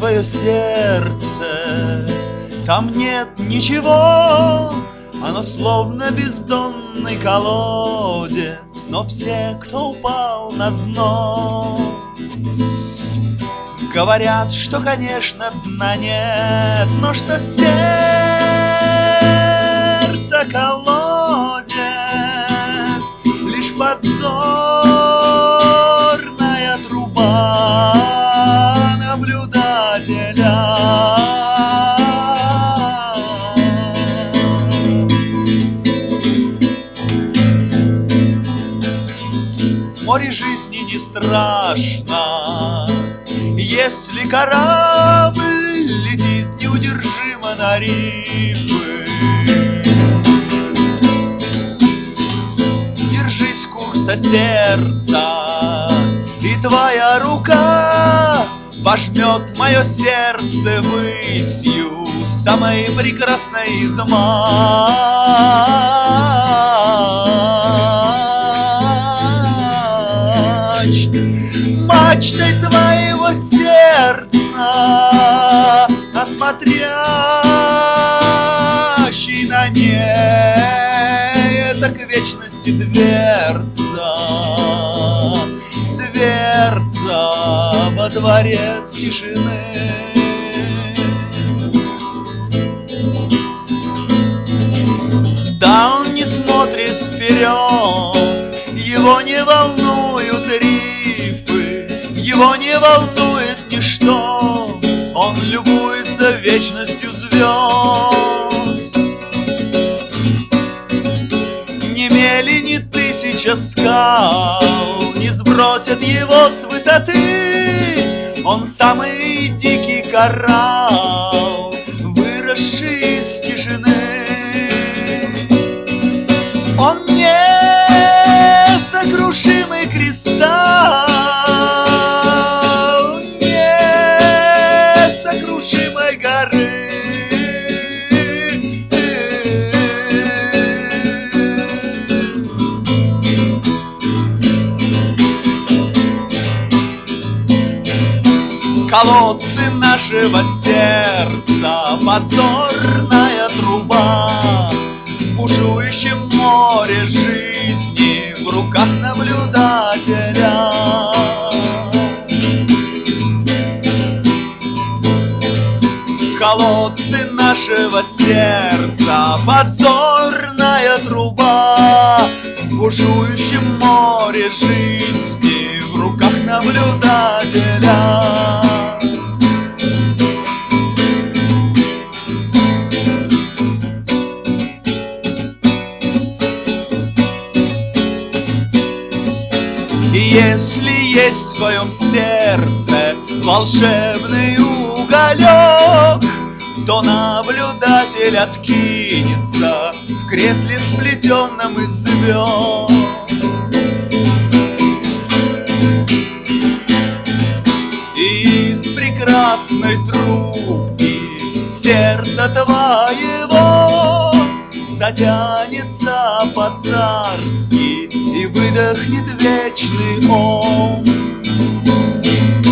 твое сердце, там нет ничего, оно словно бездонный колодец, но все, кто упал на дно, говорят, что, конечно, дна нет, но что сердце колодец, лишь подзорная труба наблюдателя. В море жизни не страшно, если корабль летит неудержимо на рифы. Держись курса сердца, и твоя рука пожмет мое сердце ввысью самой прекрасной из мач. Мачтой твоего сердца, осмотрящий на ней, это к вечности дверца, дверца во дворец тишины. Да, он не смотрит вперед, его не волнуют рифы, его не волнует ничто, он любуется вечностью звезд. Не мели ни тысяча скал, не сбросят его с высоты, он самый дикий коралл, выросший из тишины. Он несокрушимый кристалл несокрушимой горы. Колодцы нашего сердца, подзорная труба, в бушующем море жизни, в руках наблюдателя. Колодцы нашего сердца, подзорная труба, в бушующем море жизни, в руках наблюдателя. И если есть в твоем сердце волшебный уголек, то наблюдатель откинется в кресле, сплетенном из звезд. И из прекрасной трубки сердца твоего затянется по-царски и выдохнет вечный ом.